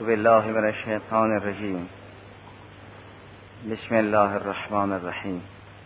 بالله من الشیطان الرجیم. بسم الله الرحمن الرحیم.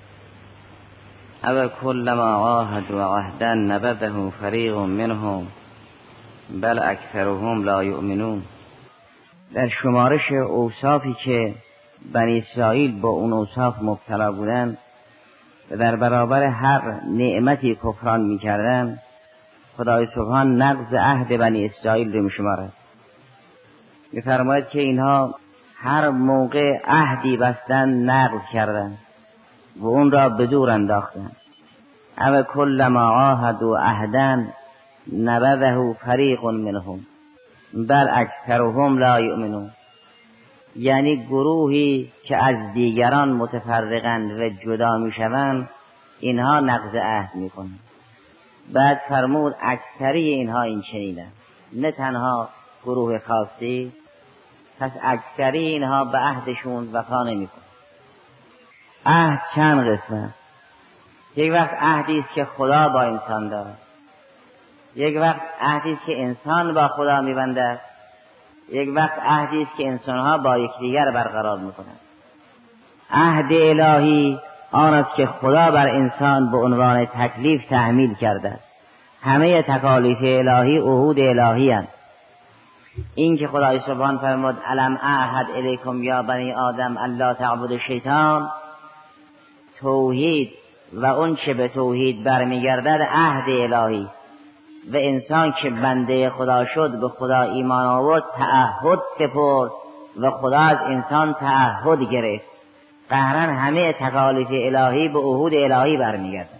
او کلما عاهدوا عهدا نبذه فریق منهم بل اکثرهم لا یؤمنون. در شمارش اوصافی که بنی اسرائیل با اون اوصاف مبتلا بودن و در برابر هر نعمتی کفران می‌کردند، خدای سبحان نقض عهد بنی اسرائیل رو می‌شمارد. می‌فرماید که اینها هر موقع عهدی بستن نقض کردند و اون را به دور انداختند. او کلما عاهدوا عهدا نبذه فریق منهم بل اکثرهم لا یؤمنون. یعنی گروهی که از دیگران متفرقند و جدا میشوند، اینها نقض عهد میکنند. بعد فرمود اکثری اینها این چنینند، نه تنها گروه خاصی، پس اکثری اینها به عهدشون وفا نمیکنند. عهد چند قسمه؟ یک وقت عهدی است که خدا با انسان دارد، یک وقت عهدی است که انسان با خدا میبنده، یک وقت عهدی است که انسانها با یکدیگر برقرار میکنند. عهد الهی آن است که خدا بر انسان به عنوان تکلیف تحمیل کرده است. همه تکالیف الهی عهود الهی اند. این که خدای سبحان فرمود الم اعهد الیکم یا بنی آدم الا تعبدوا الشیطان، توحید و اون چه به توحید برمیگردد عهد الهی و انسان که بنده خدا شد، به خدا ایمان آورد، تعهد سپرد و خدا از انسان تعهد گرفت. قهرن همه تکالیف الهی به عهود الهی برمیگردد.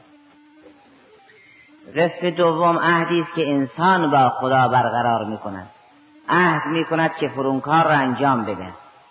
قسم دوم عهدی است که انسان با خدا برقرار میکند، عهد میکند که فرونکار را انجام بده.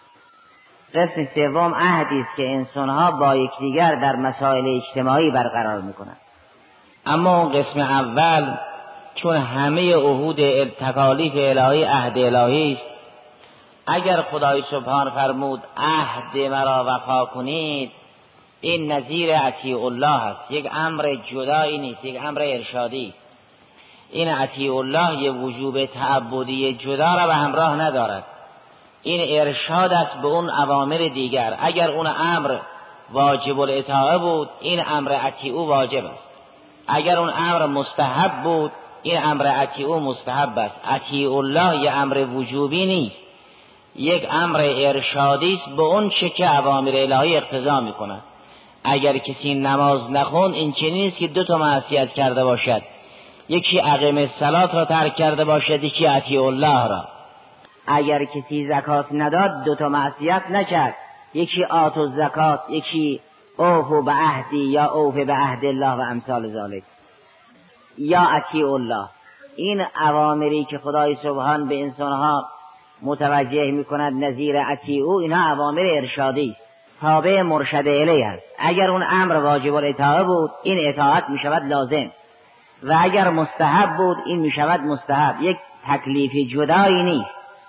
قسم سوم عهدی است که انسانها با یکدیگر در مسائل اجتماعی برقرار میکنند. اما اون قسم اول چون همه عهود تکالیف الهی عهد الهی است، اگر خدای سبحان فرمود عهد مرا وفا کنید، این نظیر اطیع الله است. یک امر جدایی نیست، یک امر ارشادی است. این اطیع الله یک وجوب تعبدی جدا را به همراه ندارد. این ارشاد است به اون اوامر دیگر. اگر اون امر واجب الاطاعه بود، این امر اطیع واجب است. اگر اون امر مستحب بود، این امر اطیع مستحب است. اطیع الله یک امر وجوبی نیست، یک امر ارشادی است به اون چه که اوامر الهی اقتضا میکنه. اگر کسی نماز نخوند، این چنین است که دو تا معصیت کرده باشد، یکی اقیم الصلاة را ترک کرده باشد، یکی اطیع الله را. اگر کسی زکات نداد، دو تا معصیت نکرد، یکی آت الزکات، یکی اوفوا بعهدی یا اوف بعهد الله و امثال ذالک یا اطیع الله. این اوامری که خدای سبحان به انسانها متوجه میکند نظیر اطیع او، اینها اوامر ارشادی است، تابع مرشد الیه است. اگر اون امر واجب الاطاعه بود، این اطاعت میشود لازم، و اگر مستحب بود، این میشود مستحب. یک تکلیف جدایی نیست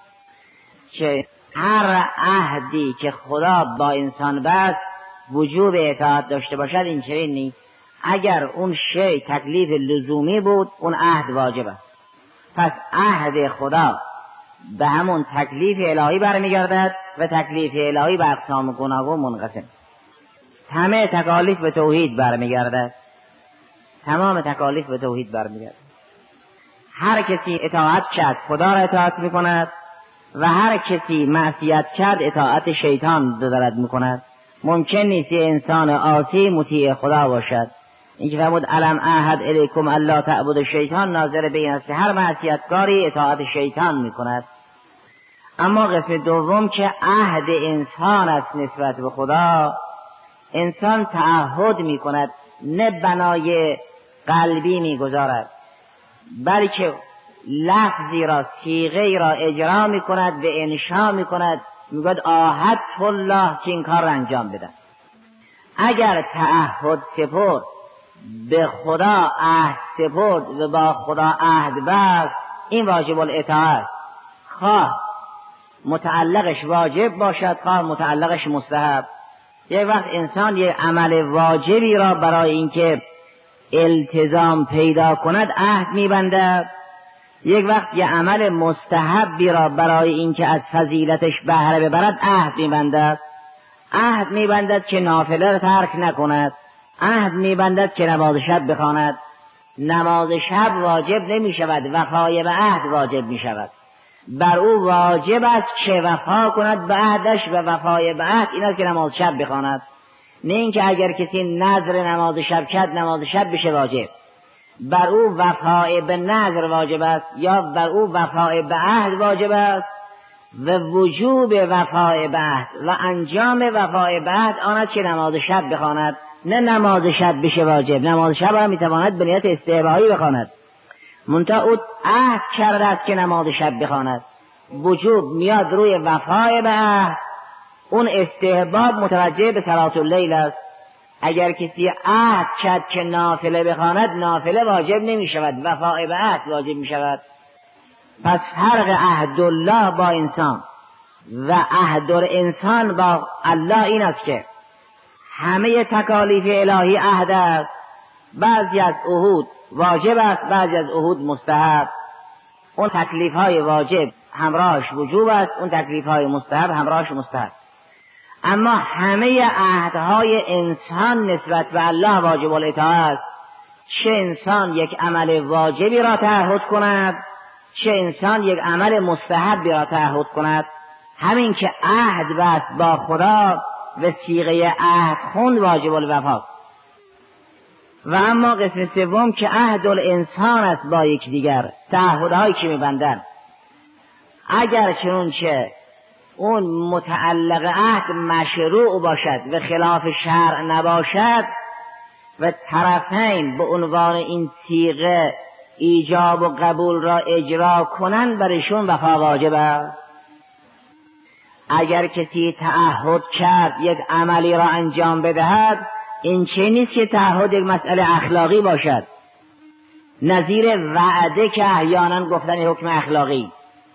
که هر عهدی که خدا با انسان بست وجوب اطاعت داشته باشد، این چنین نیست. اگر اون شی تکلیف لزومی بود، اون عهد واجب است. پس عهد خدا به همون تکلیف الهی برمیگردد و تکلیف الهی به اقسام گوناگون منقسم. همه تکالیف به توحید برمیگردد، تمام تکالیف به توحید برمیگردد. هر کسی اطاعت کرد خدا را اطاعت میکند و هر کسی معصیت کرد اطاعت شیطان دارد میکند. ممکن نیست انسان عاصی مطیع خدا باشد. این که فرمود الم اعهد الیکم الا تعبدوا الشیطان، ناظر به این است که هر معصیتکاری اطاعت شیطان میکند. اما قسم دوم که عهد انسان است نسبت به خدا، انسان تعهد میکند، نه بنای قلبی میگذارد، بلکه لفظی را، صیغه‌ای را اجرا میکند و انشا میکند، میگوید عاهدت الله که این کار را انجام بدن. اگر تعهد سپرد، به خدا عهد سپرد و با خدا عهد بست، این واجب الاطاعه، خواه متعلقش واجب باشد، خواه متعلقش مستحب. یک وقت انسان یک عمل واجبی را برای اینکه التزام پیدا کند عهد میبنده، یک وقت یه عمل مستحبی را برای اینکه از فضیلتش بهره ببرد عهد می‌بندد. عهد می‌بندد که نافله را ترک نکند. عهد می‌بندد که نماز شب بخواند. نماز شب واجب نمی‌شود، وفای به عهد واجب می‌شود. بر او واجب است که وفا کند به عهدش و وفای به عهد این است که نماز شب بخواند. نه اینکه اگر کسی نذر نماز شب کرد نماز شب بشه واجب. بر او وفای به نذر واجب است یا بر او وفای به عهد واجب است و وجوب وفای به عهد و انجام وفای به عهد آن است که نماز شب بخواند. نه نماز شب بشه واجب. نماز شب را میتواند به نیت استحبابی بخواند، منتها او عهد کرده است که نماز شب بخواند. وجوب میاد روی وفای به عهد، اون استحباب متوجه به صلاة اللیل است. اگر کسی عهد کرد که نافله بخواند نافله واجب نمی شود، وفای به عهد واجب می شود. پس فرق عهد الله با انسان و عهد انسان با الله این است که همه تکالیف الهی عهد است. بعضی از عهود واجب است، بعضی از عهود مستحب. اون تکلیف های واجب همراهش وجوب است، اون تکلیف های مستحب همراهش مستحب. اما همه عهدهای انسان نسبت به الله واجب الاطاعه است. چه انسان یک عمل واجبی را تعهد کند، چه انسان یک عمل مستحبی را تعهد کند. همین که عهد بست با خدا و صیغه عهد خوند واجب الوفاست. و اما قسم سوم که عهد الانسان است با یکدیگر، تعهدهایی که می‌بندند اگر چنانچه اون متعلق عهد مشروع باشد و خلاف شرع نباشد و طرفین به عنوان این صیغه ایجاب و قبول را اجرا کنند برشون وفا واجب است. اگر کسی تعهد کرد یک عملی را انجام بدهد، این چه نیست که تعهد یک مسئله اخلاقی باشد، نظیر وعده که احیانا گفتن حکم اخلاقی.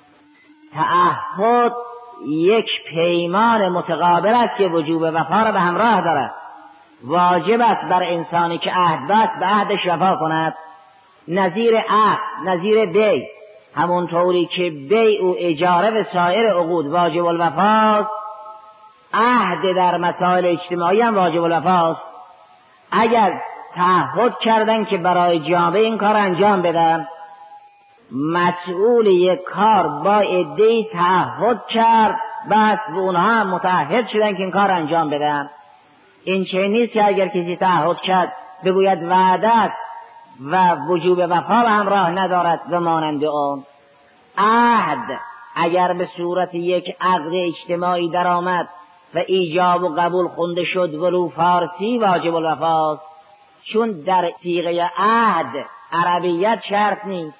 تعهد یک پیمان متقابل است که وجوب وفا را به همراه دارد. واجب است بر انسانی که عهد بست به عهدش وفا کند. نظیر عهد، نظیر بیع، همون طوری که بیع و اجاره و سایر عقود واجب الوفاست، عهد در مسائل اجتماعی هم واجب الوفاست. اگر تعهد کردن که برای جامعه این کار انجام بدن، مسئول یک کار با عده‌ای تعهد کرد، بس به اونها متعهد شدن که این کار انجام بدن. این چه نیست که اگر کسی تعهد کرد بگوید وعدت و وجوب وفا به همراه ندارد و مانند اون. عهد اگر به صورت یک عقد اجتماعی درآمد و ایجاب و قبول خونده شد ولو فارسی واجب الوفاست، چون در صیغه عهد عربیت شرط نیست،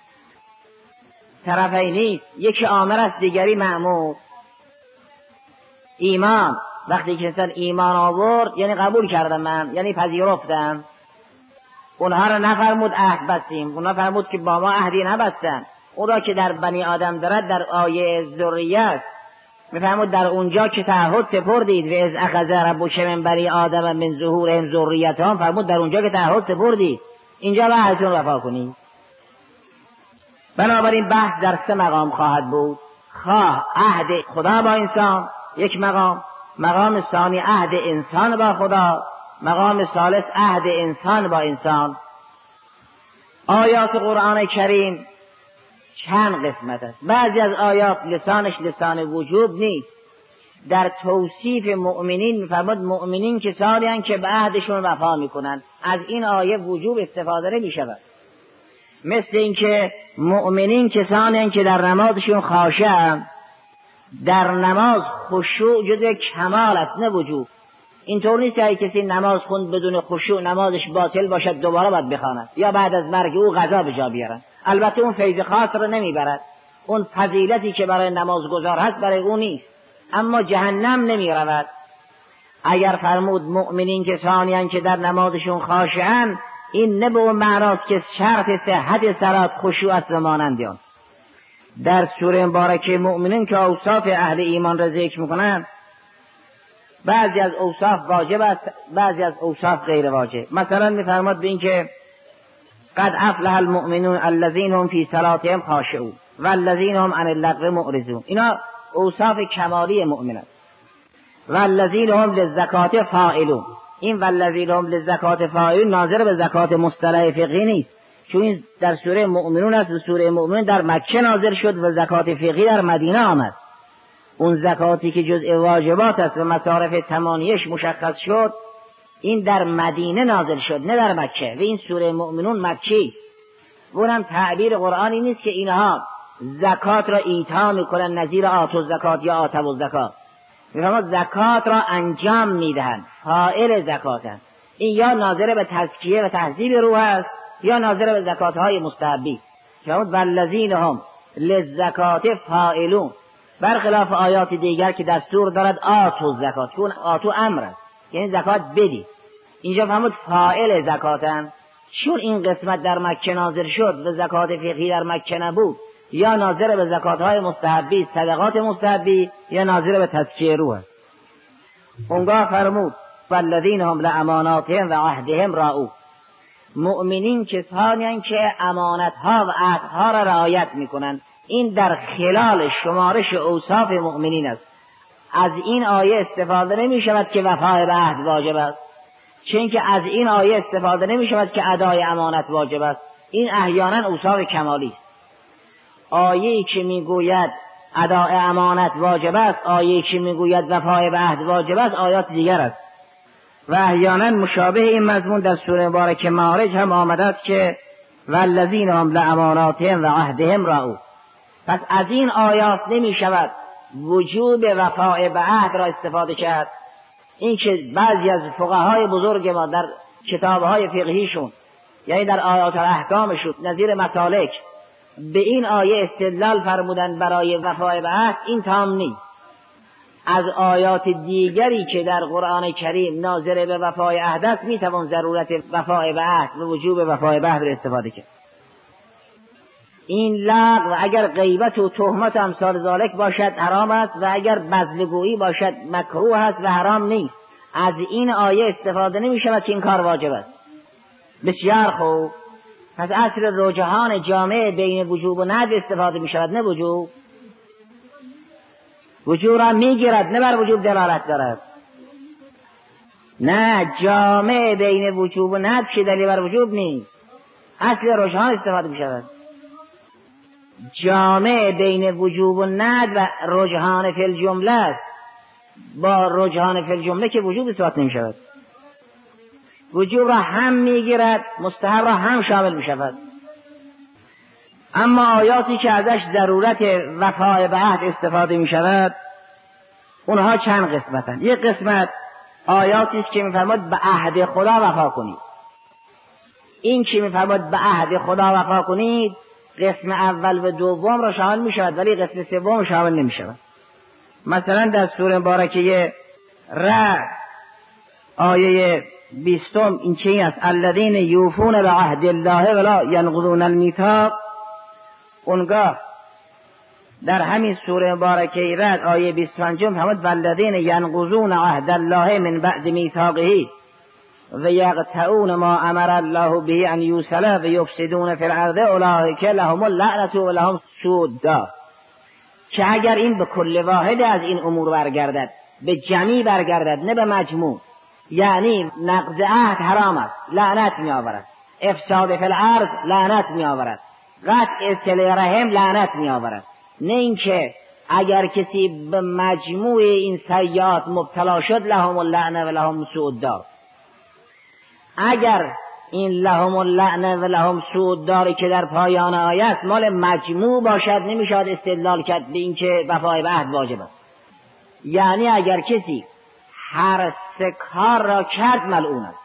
طرفی نیست، یکی آمر است دیگری مأمور. ایمان وقتی که انسان ایمان آورد یعنی قبول کردم من، یعنی پذیرفتم. اونها را نفرمود عهد بستیم، اونها فرمود که با ما عهدی نبستن. اون را که در بنی آدم دارد در آیه ذریت میفرمود در اونجا که تعهد سپردید و از اخذ ربک من بنی آدم من ظهورهم ذریتهم، فرمود در اونجا که تعهد سپردید اینجا به عهدتون وفا کنید. بنابراین بحث در 3 مقام خواهد بود. خواه عهد خدا با انسان یک مقام، مقام ثانی عهد انسان با خدا، مقام ثالث عهد انسان با انسان. آیات قرآن کریم چند قسمت است. بعضی از آیات لسانش لسان وجوب نیست. در توصیف مؤمنین می‌فرماد مؤمنین کسانی هستند که به عهدشون وفا میکنند. از این آیه وجوب استفاده نمی‌شود. مثل اینکه مؤمنین کسانی هستند که در نمازشون خاشع‌اند. در نماز خشوع جزء کمال است نه وجوب. اینطور نیست که کسی نماز خوند بدون خشوع نمازش باطل باشد دوباره باید بخواند یا بعد از مرگ او قضا به جا بیارن. البته اون فیض خاص را نمیبرد، اون فضیلتی که برای نمازگزار هست برای او نیست، اما جهنم نمیرود. اگر فرمود مؤمنین کسانی هستند که در نمازشون خاشعن، این نه به اون معناست که شرط صحت صلات خشوع است و مانند آن. در سوره مبارکه مؤمنین که اوصاف اهل ایمان را ذکر میکنند، بعضی از اوصاف واجب است، بعضی از اوصاف غیر واجب. مثلا میفرماد به این که قد افلح المؤمنون الذین هم فی صلاتهم خاشعون والذین هم عن اللغو معرضون. اینا اوصاف کمالی مؤمن است. والذین هم للزکات فاعلون. این والذین هم للزکات فاعلون ناظر به زکات مصطلح فقهی نیست، چون این در سوره مؤمنون است. سوره مؤمنون در مکه نازل شد و زکات فقهی در مدینه آمد. اون زکاتی که جزء واجبات است و مصارف تمانیش مشخص شد، این در مدینه نازل شد نه در مکه. و این سوره مؤمنون مکی، اونم تعبیر قرآنی نیست که اینها زکات را ایتا میکنن نظیر آتو زکات یا آتو زکات. میفرماد زکات را انجام میدهند، فاعل زکاتند. این یا ناظر به تزکیه و تهذیب روح است یا ناظر به زکات های مستحبی. میفرماد والذین هم للزکات فاعلون، برخلاف آیات دیگر که دستور دارد آتو زکات، چون آتو امر است یعنی زکات بدی. اینجا فرمود فاعل زکاتند. چون این قسمت در مکه نازل شد و زکات فقهی در مکه نبود، یا ناظر به زکات‌های مستحبی، صدقات مستحبی، یا ناظر به تزکیه روح است. اونگاه فرمود والذین هم لاماناتهم و عهدهم راعون. مؤمنین کسانی که امانت‌ها و عهدها را رعایت می‌کنند. این در خلال شمارش اوصاف مؤمنین است. از این آیه استفاده نمی‌شود که وفای به عهد واجب است، چون که از این آیه استفاده نمی‌شود که ادای امانت واجب است. این احیانا اوصاف کمالی است. آیه‌ای که میگوید ادای امانت واجب است، آیه‌ای که میگوید وفای به عهد واجب است، آیات دیگر است. و احیانا مشابه این مضمون در سوره مبارکه معارج هم آمده است که والذین هم لاماناتهم و عهدهم راعون. پس از این آیات نمی‌شود وجوب وفای به عهد را استفاده کرد. این که بعضی از فقهای بزرگ ما در کتاب‌های فقهیشون، یعنی در آیات احکامشون نظیر مسالک، به این آیه استدلال فرمودن برای وفای به عهد، این تام نیست. از آیات دیگری که در قرآن کریم ناظر به وفای عهد است میتوان ضرورت وفای به عهد و وجوب وفای به عهد را استفاده کرد. این لغو اگر غیبت و تهمت امثال ذالک باشد حرام است و اگر بذل‌گویی باشد مکروه است و حرام نیست. از این آیه استفاده نمی شود که این کار واجب است. بسیار خوب. پس اصل رجحان جامع بین وجوب و ندب استفاده می شود، نه وجوب. وجوب را می گیرد، نه بر وجوب دلالت دارد. نه، جامع بین وجوب و ندب که دلیل بر وجوب نیست. اصل رجحان استفاده می شود. جامع بین وجوب و ندب و رجحان فی الجمله است. با رجحان فی الجمله که وجوب اثبات نمی شود. وجوب را هم میگیرد، مستحب را هم شامل می شود. اما آیاتی که ازش ضرورت وفای به عهد استفاده می شود، اونها چند قسمتند. یک قسمت آیاتی است که میفرماد به عهد خدا وفا کنید. این که میفرماد به عهد خدا وفا کنید، قسم اول و دوم را شامل می شود، ولی قسم سوم شامل نمی شود. مثلا در سوره مبارکه رعد آیه 20 این چه است؟ الذین یوفون بعهد الله ولا ینقضون المیثاق. اونگاه در همین سوره مبارکه رعد آیه 25 فرمود والذین ینقضون عهد الله من بعد میثاقه و یقطعون ما امر الله به ان یوصل و یفسدون فی الارض اولئک لهم اللعنة و لهم سوء الدار. که اگر این به کل واحد از این امور برگردد، به جمعی برگردد نه به مجموع، یعنی نقض عهد حرام است، لعنت می آورد. افساد فی الارض لعنت می آورد. قطع صله رحم لعنت می آورد. نه اینکه اگر کسی به مجموع این سیئات مبتلا شد لهم اللعنة و لهم سوء الدار. اگر این لهم اللعنة و لهم سوء الدار که در پایان آیه مال مجموع باشد، نمیشود استدلال کرد به اینکه وفای به عهد واجب است. یعنی اگر کسی هر سه کار را کرد ملعون است.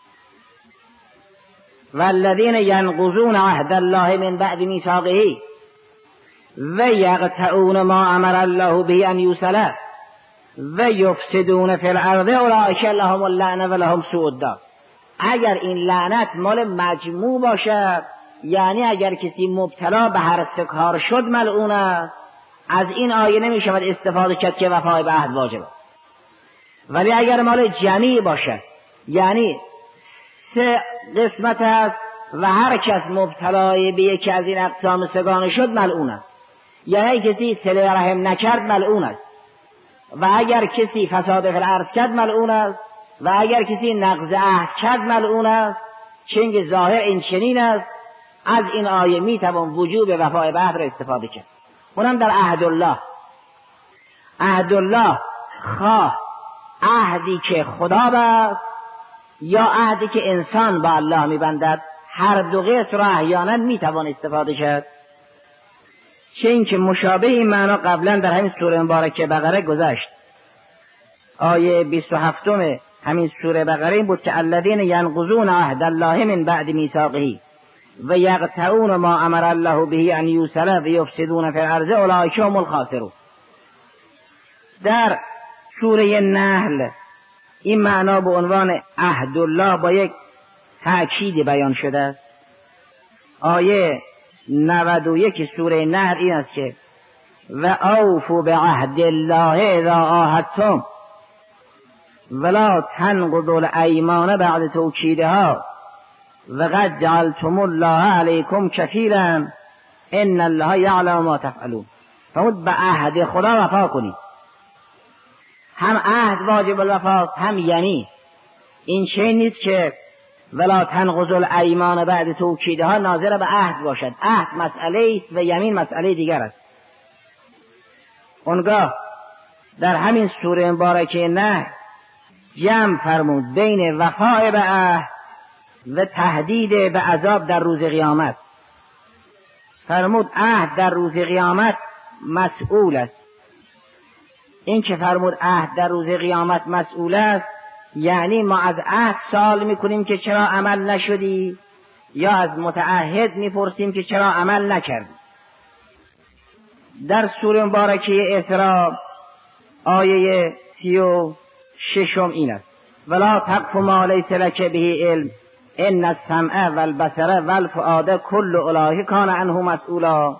والذین ینقضون عهد الله من بعد میثاقه و یقطعون ما امر الله به ان یوصل و یفسدون فی الارض اولئک لهم اللعنة و لهم سوء الدار. اگر این لعنت مال مجموع باشد، یعنی اگر کسی مبتلا به هر سه کار شد ملعون است، از این آیه نمی شود استفاده کرد که وفای به عهد واجب است. ولی اگر مال جمعی باشد، یعنی سه قسمت است و هر کس مبتلای به یکی از این اقسام سگانه شد ملعون است. یعنی کسی صله رحم نکرد ملعون است، و اگر کسی فساد فی الارض کرد ملعون است، و اگر کسی نقض عهد کرد ملعون است. چنگ ظاهر این چنین است. از این آیه میتوان وجوب وفای به عهد را استفاده کرد، اونم در عهد الله. عهد الله خواه عهدی که خدا بست یا عهدی که انسان با الله میبندد، هر دو قسم را احیانا میتوان استفاده کرد. چه اینکه مشابه این معنا قبلا در همین سوره مبارکه بقره گذشت. آیه 27 همین سوره بقره این بود که الذین ینقضون عهد الله من بعد میثاقه و یقطعون ما امر الله به ان یوصل و یفسدون فی الارض اولئک هم الخاسرون. در سوره نحل این معنا به عنوان عهد الله با یک تأکید بیان شده است. آیه 91 سوره نحل این است که و اوفوا بعهد الله اذا عاهدتم ولا تنقضوا الایمان بعد توکیدها وقد جعلتم الله علیکم کفیلا ان الله یعلم ما تفعلون. فرمود به عهد خدا وفا کنید. هم عهد واجب الوفاست هم یمین. این چه نیست که ولا تنقضوا الایمان بعد توکیدها ناظر به عهد باشد. عهد مسئله است و یمین مسئله دیگر است. اونگاه در همین سوره مبارکه نه جمع فرمود بین وفای به عهد و تهدید به عذاب در روز قیامت. فرمود عهد در روز قیامت مسئول است. این که فرمود عهد در روز قیامت مسئول است یعنی ما از عهد سوال میکنیم که چرا عمل نشدی، یا از متعهد میپرسیم که چرا عمل نکردی. در سوره مبارکه اسراء آیه 36 این است ولا تقف ما لیس لک به علم ان السمع والبصر والفؤاد کل اولئک کان عنه مسئولا.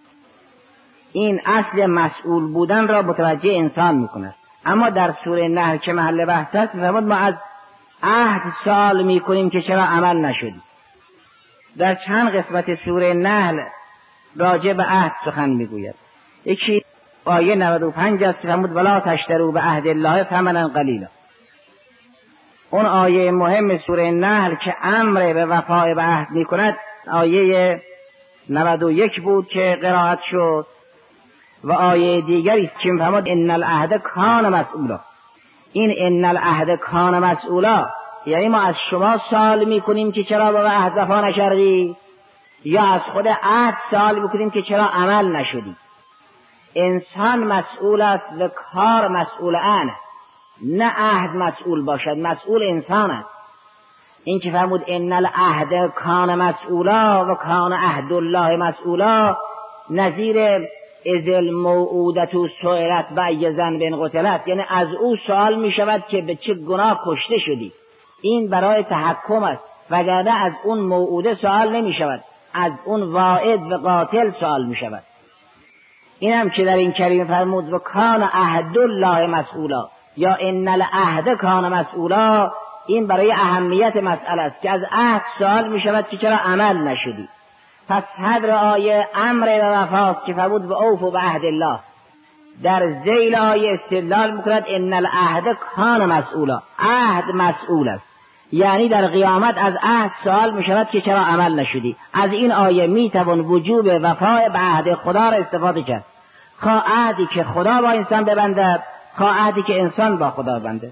این اصل مسئول بودن را متوجه انسان میکند. اما در سوره نحل که محل بحث است فرمود ما از عهد سوال میکنیم که چرا عمل نشدی. در چند قسمت سوره نحل راجع به عهد سخن میگوید. یکی آیه 95 است که فرمود ولا تشتروا بعهد الله ثمنا قلیلا. اون آیه مهم سوره نحل که امر به وفای به عهد میکند آیه 91 بود که قرائت شد، و آیه دیگری است که فرمود ان العهد کان مسئولا. این ان العهد کان مسئولا یعنی ما از شما سوال میکنیم که چرا به عهد وفا نکردی، یا از خود عهد سوال میکنیم که چرا عمل نشدی. انسان مسئول است و کار مسئول آن، نه عهد مسئول باشد، مسئول انسان است. این که فرمود ان العهد کان مسئولا و کان عهد الله مسئولا نظیر اذ الموعودة سئلت بأی ذنب قتلت، یعنی از او سوال می شود که به چه گناه کشته شدی. این برای تحکم است، وگرنه از اون موعوده سوال نمی شود، از اون واعد و قاتل سوال می شود. این هم که در این کلمه فرمود و کان عهد الله مسئولا یا ان العهد کان مسئولا، این برای اهمیت مسئله است که از عهد سوال می شود که چرا عمل نشدی. پس صدر آیه امر و وفاست که فرمود و اوفوا بعهد الله. در ذیل آیه استدلال میکند ان العهد کان مسئولا، عهد مسئول است، یعنی در قیامت از عهد سوال میشود که چرا عمل نشدی. از این آیه میتوان وجوب وفای به عهد خدا را استفاده کرد، خواه عهدی که خدا با انسان ببندد، خواه عهدی که انسان با خدا ببنده.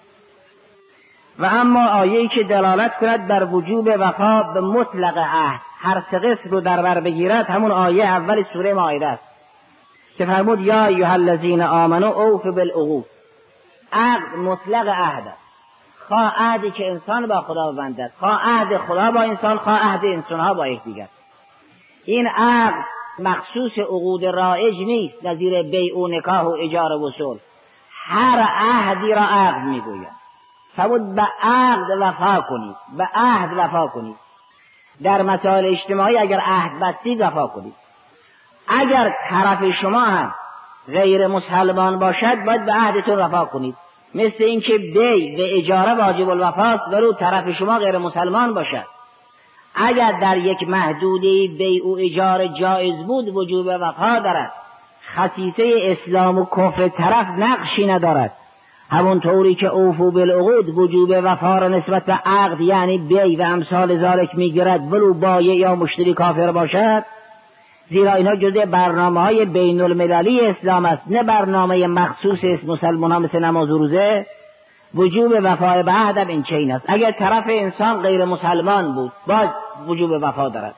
و اما آیه‌ای که دلالت کند بر وجوب وفا به مطلق عهد، هر سه قسم رو در بر بگیرد، همون آیه اول سوره مائده است که فرمود یا ایها الذین آمنوا اوفوا بالعقود. عهد مطلق عهد است، خواه عهدی که انسان با خدا ببندد، خواه عهد خدا با انسان، خواه عهد انسانها با یکدیگر. این عهد مخصوص عقود رایج نیست، نظیر بیع و نکاح و اجاره و صلح. هر عهدی را عقد میگوید. فرمود به عقد وفا کنید، به عهد وفا کنید. در مسائل اجتماعی اگر عهد بستید وفا کنید. اگر طرف شما هم غیر مسلمان باشد باید به عهدتون وفا کنید. مثل اینکه بیع و اجاره واجب الوفاست ولو طرف شما غیر مسلمان باشد. اگر در یک محدوده بیع و اجاره جایز بود وجوب وفا دارد. خصیصه اسلام و کفر طرف نقشی ندارد. همون طوری که اوفو بالعقود وجوب وفا را نسبت به عقد یعنی بیع و امثال ذالک میگیرد ولو بایع یا مشتری کافر باشد، زیرا اینها جزء برنامه‌های بین المللی اسلام است، نه برنامه مخصوص مسلمانان مثل نماز و روزه. وجوب وفا به عهد این چین است. اگر طرف انسان غیر مسلمان بود باز وجوب وفا دارد.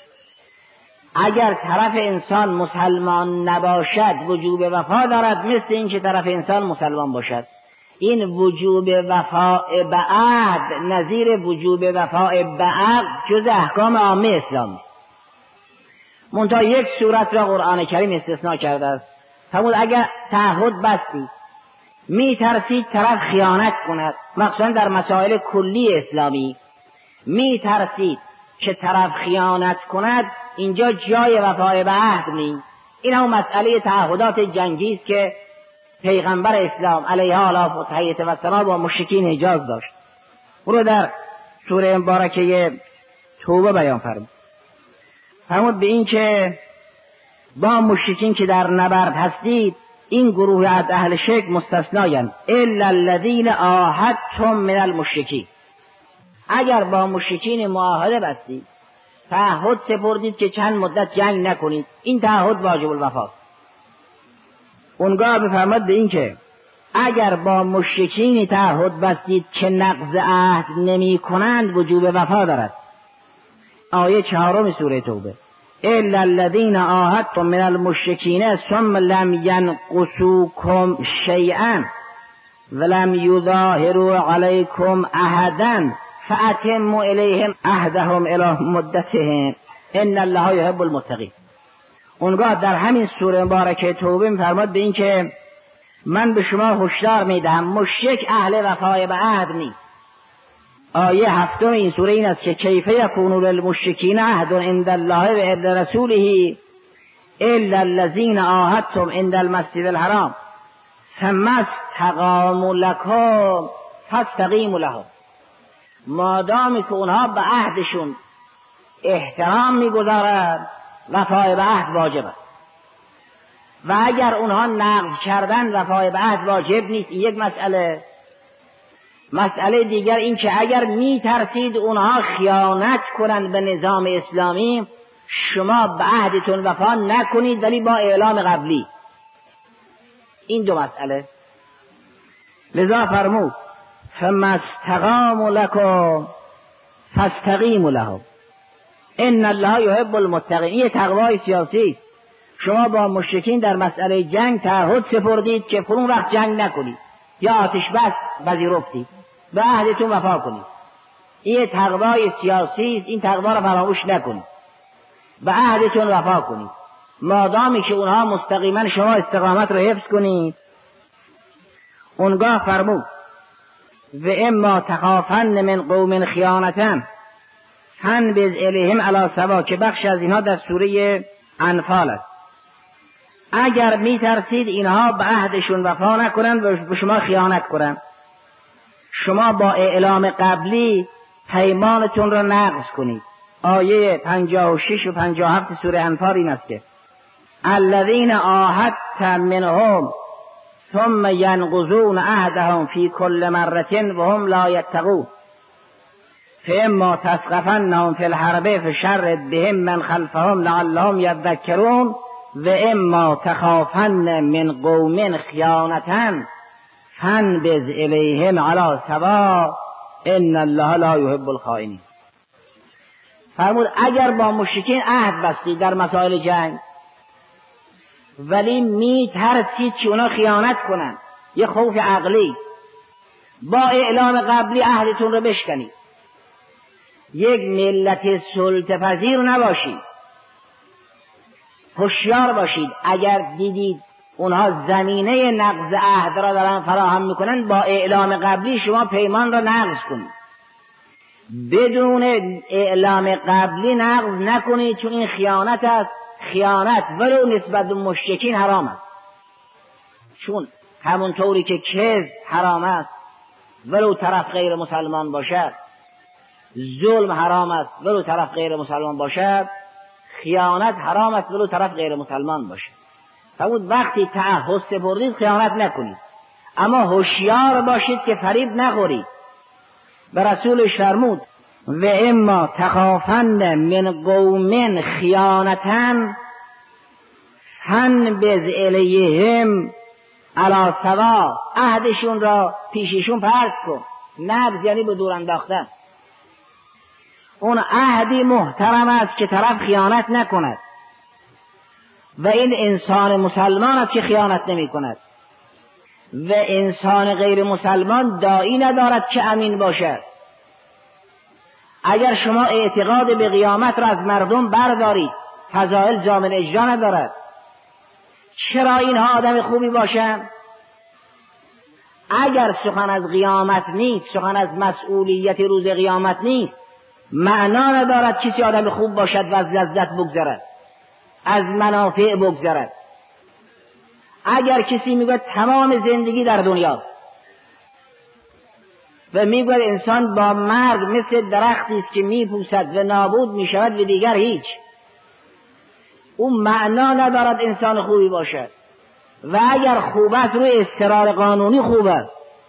اگر طرف انسان مسلمان نباشد وجوب وفا دارد، مثل این که طرف انسان مسلمان باشد. این وجوب وفا به عهد نظیر وجوب وفا به عقد جز احکام عامه اسلام است. منتها یک صورت را قرآن کریم استثناء کرده است. فرمود اگر تعهد بستی می ترسید طرف خیانت کند، مخصوصا در مسائل کلی اسلامی می ترسید که طرف خیانت کند، اینجا جای وفای به عهد نیست. این هم مسئله تعهدات جنگی است که پیغمبر اسلام علیه آله و تحیت و ثنا با مشرکین حجاز داشت. او رو در سوره مبارکه توبه بیان فرمود به این که با مشرکین که در نبرد هستید این گروه از اهل شرک مستثنایند، الا الذین عاهدتم من المشرکین. اگر با مشرکین معاهده بستید، تعهد سپردید که چند مدت جنگ نکنید، این تعهد واجب الوفاست. اونگاه بفرماد به این که اگر با مشرکین تعهد بستید که نقض عهد نمی کنند وجوب وفا دارد. آیه 4 سوره توبه، الا الذین عاهدتم من المشرکین ثم لم ینقصوکم شیئا ولم یظاهروا علیکم احدا فاتموا الیهم عهدهم الی مدتهم ان الله یحب المتقین. اونگاه در همین سوره مبارکه توبه می‌فرماد به این که من به شما هشدار میدهم مشرک اهل وفای به عهد نیست. آیه 7 این سوره این است که کیف یکون للمشرکین عهد عند الله و عند رسوله الا الذین عاهدتم عند المسجد الحرام ثم استقاموا لكم فاستقیموا لهم. مادامی که اونها به عهدشون احترام میگذارند وفای به عهد واجب است، و اگر اونها نقض کردن وفای به عهد واجب نیست. این یک مسئله دیگر این که اگر می ترسید اونها خیانت کنند به نظام اسلامی، شما به عهدتون وفا نکنید ولی با اعلام قبلی. این دو مسئله. لذا فرمود فما استقاموا لكم فاستقیموا لهم ان الله یحب المتقین. این تقوای سیاسی است. شما با مشرکین در مسئله جنگ تعهد سپردید که فرون وقت جنگ نکنید یا آتش بس پذیرفتید، به عهدتون وفا کنید. این تقوای سیاسی است. این تقوا را فراموش نکنید، به عهدتون وفا کنید. مادامی که اونها مستقیما شما استقامت رو حفظ کنید. اونگاه فرمود و اما تخافن من قوم خیانتا فانبذ الیهم علی سوا، که بخش از اینها در سوره انفال است. اگر می ترسید اینها به عهدشون وفا نکنند و به شما خیانت کنند، شما با اعلام قبلی پیمانتون را نقض کنید. آیه 56 و 57 سوره انفال این است که الذین عاهدت منهم ثم ینقضون عهدهم فی کل مرة وهم لا یتقون فاما تثقفنهم فی الحرب فشرد بهم من خلفهم لعلهم یذکرون و اما تخافن من قوم خیانة فانبذ الیهم علی سوا ان الله لا یحب الخائنین. فرمود اگر با مشرکین عهد بستید در مسائل جنگ ولی می ترسید که اونا خیانت کنند، یه خوف عقلی، با اعلام قبلی عهدتون رو بشکنید. یک ملت سلطه‌پذیر نباشید، هوشیار باشید. اگر دیدید اونها زمینه نقض عهد را دارن فراهم میکنن، با اعلام قبلی شما پیمان را نقض کنید. بدون اعلام قبلی نقض نکنید، چون این خیانت است. خیانت ولو نسبت به مشرکین حرام است، چون همونطوری که کذب حرام است ولو طرف غیر مسلمان باشد، ظلم حرام است ولو طرف غیر مسلمان باشد، خیانت حرام است ولو طرف غیر مسلمان باشد. فرمود وقتی تعهد سپردید خیانت نکنید، اما هوشیار باشید که فریب نخورید. و رسولش فرمود و اما تخافن من قوم خیانتن فانبذ الیهم علی سوا، عهدشون را پیششون پرت کن. نبذ یعنی به دور انداختن. اون عهدی محترم است که طرف خیانت نکند و این انسان مسلمان است که خیانت نمی کند و انسان غیر مسلمان داعی ندارد که امین باشد. اگر شما اعتقاد به قیامت را از مردم بردارید، فضائل ضامن اجرا ندارد. چرا اینها آدم خوبی باشند؟ اگر سخن از قیامت نیست، سخن از مسئولیت روز قیامت نیست، معنا ندارد کسی آدم خوب باشد و از لذت بگذرد، از منافع بگذرد. اگر کسی میگه تمام زندگی در دنیا و میگه انسان با مرگ مثل درختی است که میپوسد و نابود میشود و دیگر هیچ، اون معنا ندارد انسان خوبی باشد. و اگر خوب است روی استقرار قانونی خوب است.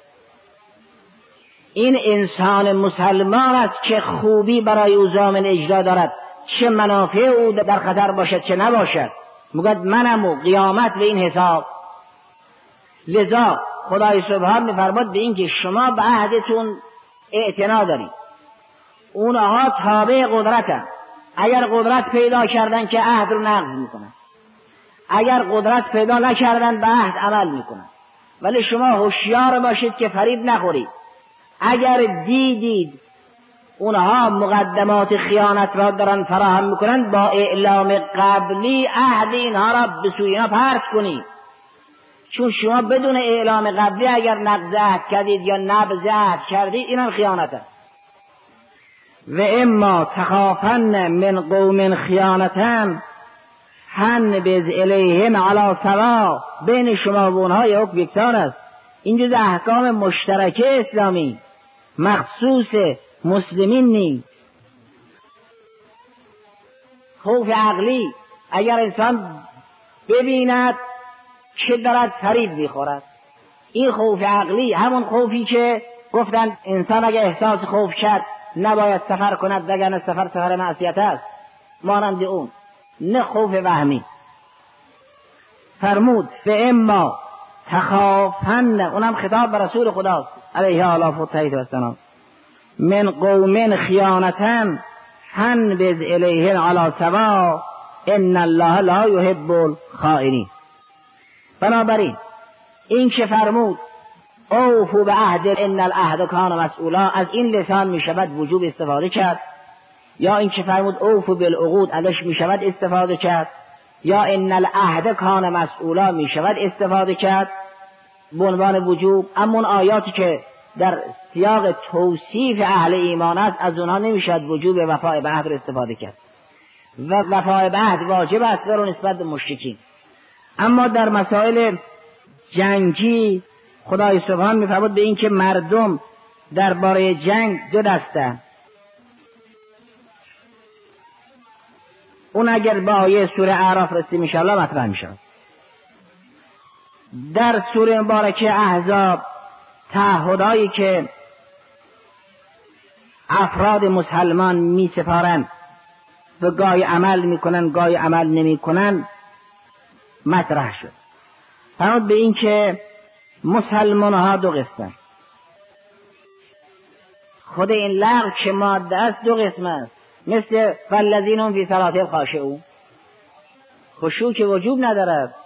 این انسان مسلمان است که خوبی برای او ضامن اجرا دارد، چه منافع او در خطر باشد چه نباشد. میگه منم و قیامت و این حساب. لذا خدای سبحان میفرماد به این که شما به عهدتون اعتنا دارید. اونها تابع قدرتن. اگر قدرت پیدا کردن که عهد رو نقض میکنن، اگر قدرت پیدا نکردن به عهد عمل میکنن. ولی شما هوشیار باشید که فریب نخورید. اگر دیدید اونها مقدمات خیانت را دارن فراهم میکنن، با اعلام قبلی عهد اینها را به سوی اینا پرت کنید. چون شما بدون اعلام قبلی اگر نقض عهد کردید یا نبذ عهد کردید، اینم خیانت است. و اما تخافن من قوم خیانتن فانبذ الیهم علی سوا، بین شما و اونها حکم یکسان است. این جز احکام مشترکه اسلامی، مخصوص مسلمین نیست. خوف عقلی، اگر انسان ببیند که دارد فریب میخورد، این خوف عقلی، همون خوفی که گفتند انسان اگر احساس خوف کرد نباید سفر کند وگرنه سفر معصیت است، مانند اون، نه خوف وهمی. فرمود به اما تخافن، اونم خطاب به رسول خداست علیه آلاف و تحیید و السلام، من قوم خیانتن فانبذ الیهم علی سوا ان الله لا یحب الخائنین. بنابراین این که فرمود اوفوا بعهد ان العهد کان مسئولا، از این لسان می شود وجوب استفاده کرد، یا این که فرمود اوفوا بالعقود ازش می شود استفاده کرد، یا ان العهد کان مسئولا می شود استفاده کرد به عنوان وجوب. اما اون آیاتی که در سیاق توصیف اهل ایمان است، از اونها نمی شود وجوب وفای به عهد را استفاده کرد و وفای به عهد واجب است رو نسبت به مشرکین. اما در مسائل جنگی خدای سبحان می‌فرماید به این که مردم درباره جنگ دو دسته. اون اگر با آیه سوره اعراف رسیم انشاءالله مطرح میشه. در سوره مبارکه احزاب تعهدایی که افراد مسلمان می‌سپارند و گاهی عمل میکنن گاهی عمل نمیکنن مطرح شد. فرمود به این که مسلمان ها دو قسمن. خود این لغو که ماده است دو قسم است، مثل فالذین هم فی صلاتهم خاشعون، خشوع که وجوب ندارد.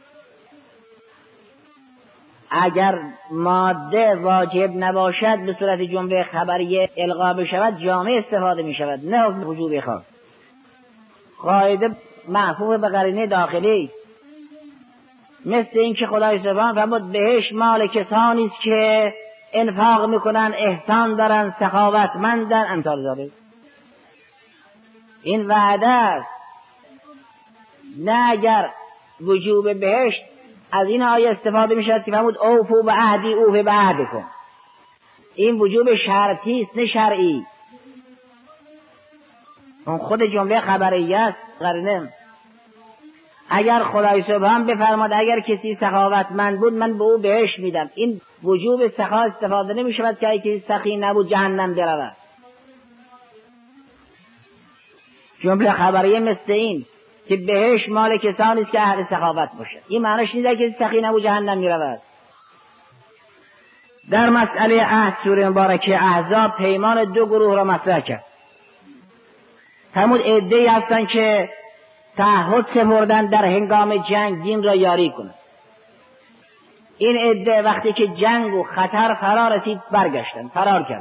اگر ماده واجب نباشد به صورت جمله خبریه القا بشود جامع استفاده می شود، نه وجوب خاص. قاعده معفوف به قرینه داخلی، مثل این که خدای سبحان فرمود بهش مال کسانی است که انفاق میکنن، احسان دارن، سخاوتمندن، امثال ذالک. این وعده است. نه اگر وجوب بهشت از این آیه استفاده میشد که فرمود اوفوا بعهدی اوفی بعهدکم. این وجوب شرطی است نه شرعی. اون خود جمله خبریه است. قرینه اگر خدای سبحان بفرماد اگر کسی سخاوتمند بود من به او بهشت میدم، این وجوب سخا استفاده نمیشود که اگه کسی سخی نبود جهنم برود. جمله خبریه مثل این که بهشت مال کسانی است که اهل سخاوت باشد. این معنیش نیست که سخی نبود جهنم میرود. در مسئله عهد سوره مبارکه احزاب پیمان دو گروه را مطرح کرد. همون عده‌ای هستند که تعهد سپردن در هنگام جنگ دین را یاری کنند. این عده وقتی که جنگ و خطر فرا رسید برگشتن، فرار کرد.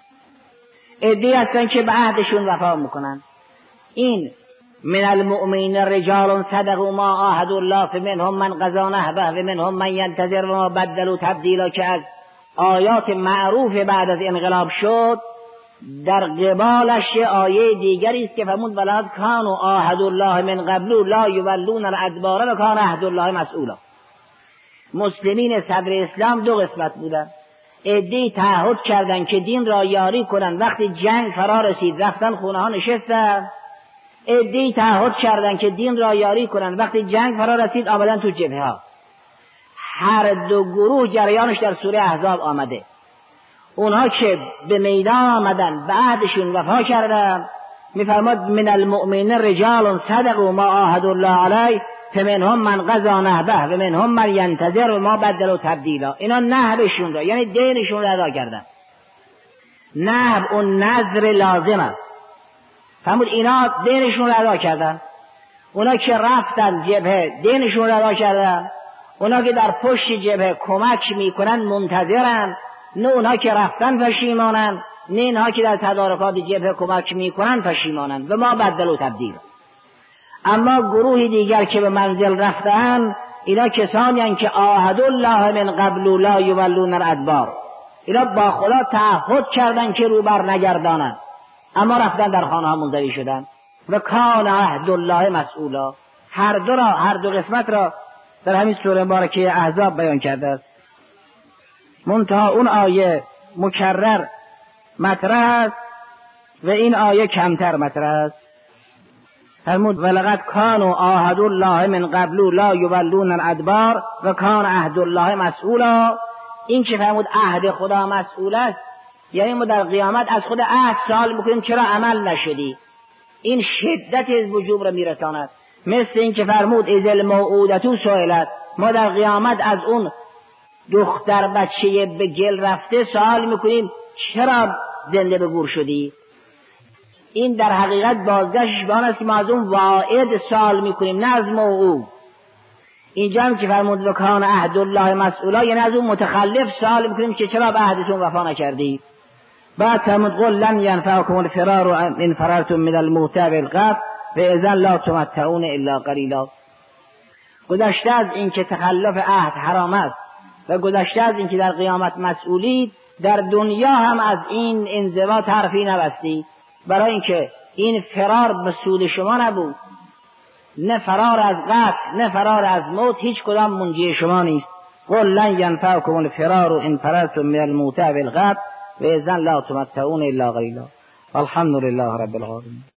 عده‌ای هستند که به عهدشون وفا میکنند. این من المؤمنین رجال صدقوا ما عاهدوا الله فمنهم من قضی نحبه ومنهم من ينتظر وما بدلوا تبدیلا که از آیات معروف بعد از انقلاب شد. در قبالش آیه دیگری است که فرمود ولقد کانوا عاهدوا الله من قبل لا یولون الادبار و کان عهد الله مسئولا. مسلمین صدر اسلام دو قسمت بودند. عده‌ای تعهد کردند که دین را یاری کنند، وقتی جنگ فرا رسید رفتن خونه ها نشستند. عده‌ای تعهد کردند که دین را یاری کنند، وقتی جنگ فرا رسید آمدن تو جبهه ها. هر دو گروه جریانش در سوره احزاب آمده. اونها که به میدان آمدن به عهدشون وفا کردن میفرماد من المؤمنین رجال صدقوا ما عاهدوا الله علیه فمنهم من قضی نحبه و منهم من ینتظر و ما بدلوا تبدیلا. اینا نحبشون را یعنی دینشون را ادا کردن. نحب اون نظر لازم است. فرمود اینا دینشون را ادا کردن. اونا که رفتن جبهه دینشون را ادا کردن. اونا که در پشت جبهه کمک میکنن منتظرن. نه اونها که رفتن پشیمانن، نه اینها که در تدارکات جبهه کمک میکنن پشیمانن و ما بدلوا تبدیل. اما گروهی دیگر که به منزل رفتن اینا کسانی هستند که عاهدوا الله من قبل لا یولون الادبار. اینا با خدا تعهد کردن که رو بر نگردانند، اما رفتن در خانه ها منزوی شدن. و کان عهد الله مسئولا. هر دو قسمت را در همین سوره مبارکه احزاب بیان کرده است. منتها اون آیه مکرر مطرح است و این آیه کمتر مطرح است. فرمود ولقد کانوا عاهدوا الله من قبل لا یولون الادبار و کان عهد الله مسئولا. این که فرمود عهد خدا مسئول است یعنی ما در قیامت از خود عهد سوال میکنیم چرا عمل نشدی. این شدت از وجوب را میرساند. مثل این که فرمود اذ الموعودة سئلت، ما در قیامت از اون دختر بچه به گل رفته سوال میکنیم چرا زنده به گور شدی. این در حقیقت بازگشتش به آن است که ما از اون واعد سوال میکنیم نه از موعود. اینجا هم که فرمود و کان عهد الله مسئولا یعنی از اون متخلف سوال میکنیم که چرا به عهدتون وفا نکردی. بعد فرمود قل لن ینفعکم الفرار ان فررتم من الموت بالقتل فاذا لا تمتعون الا قلیلا. گذشته از این که تخلف عهد حرام است و گذشته از این که در قیامت مسئولید، در دنیا هم از این انزوا حرفی نبستید، برای اینکه این فرار به سود شما نبود. نه فرار از قتل نه فرار از موت، هیچ کدام منجی شما نیست. قل لن ینفعکم الفرار ان فررتم من الموت بالقتل و اذا لا تمتعون الا قلیلا. الحمد لله رب العالمین.